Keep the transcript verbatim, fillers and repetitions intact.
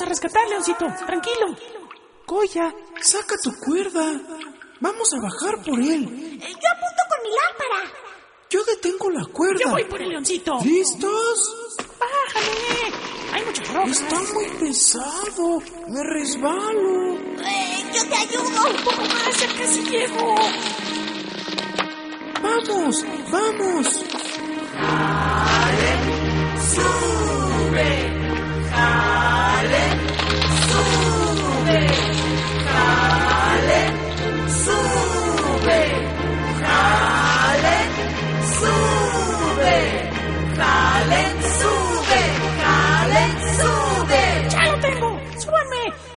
a rescatar, Leoncito. Tranquilo. Goya, saca tu cuerda. Vamos a bajar por él. Eh, yo apunto con mi lámpara. Yo detengo la cuerda. Yo voy por el Leoncito. ¿Listos? Bájame. Hay mucha ropa. Está muy pesado. Me resbalo. Eh, yo te ayudo. Un poco más, ya casi llego. Vamos, vamos.